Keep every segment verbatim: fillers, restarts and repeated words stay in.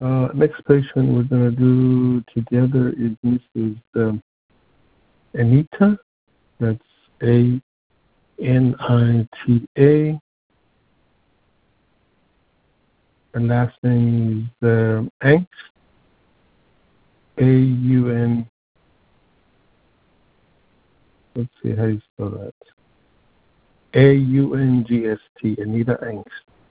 Uh, next patient we're going to do together is Missus Um, Anita. That's A N I T A. And last name is um, Angst. A U N. Let's see how you spell that. A U N G S T. Anita Angst.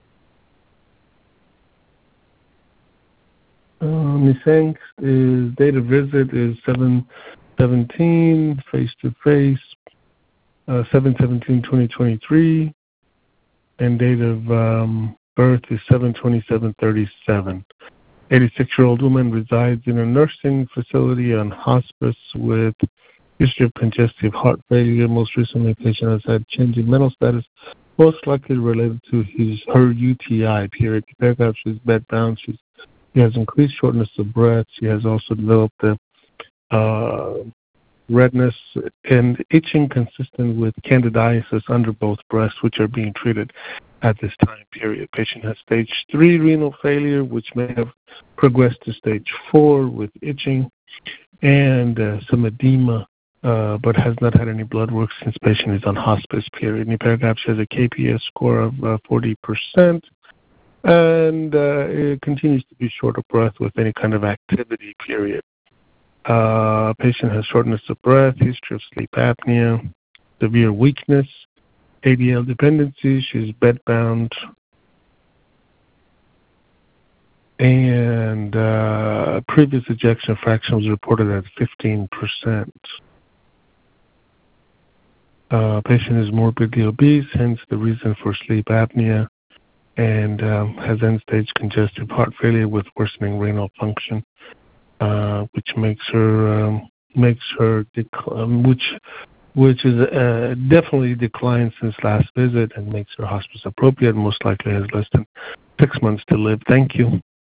Uh, Miss Angst is date of visit is seven seventeen, face to face, uh, seven seventeen twenty twenty-three, and date of um, birth is seven twenty-seven thirty-seven. eighty-six-year-old woman resides in a nursing facility on hospice with history of congestive heart failure. Most recently, the patient has had change in mental status, most likely related to his her U T I. Period. Paragraph. She's bedbound. She's She has increased shortness of breath. She has also developed a uh, redness and itching consistent with candidiasis under both breasts, which are being treated at this time period. Patient has stage three renal failure, which may have progressed to stage four with itching and uh, some edema, uh, but has not had any blood work since patient is on hospice period. In paragraph, she has a K P S score of uh, forty percent. And uh, it continues to be short of breath with any kind of activity, period. Uh, patient has shortness of breath, history of sleep apnea, severe weakness, A D L dependency. She's bedbound. And uh, previous ejection fraction was reported at fifteen percent. Uh, patient is morbidly obese, hence the reason for sleep apnea, and um, has end-stage congestive heart failure with worsening renal function, uh, which makes her um, makes her dec- um, which which is uh, definitely declined since last visit and makes her hospice appropriate. Most likely has less than six months to live. Thank you.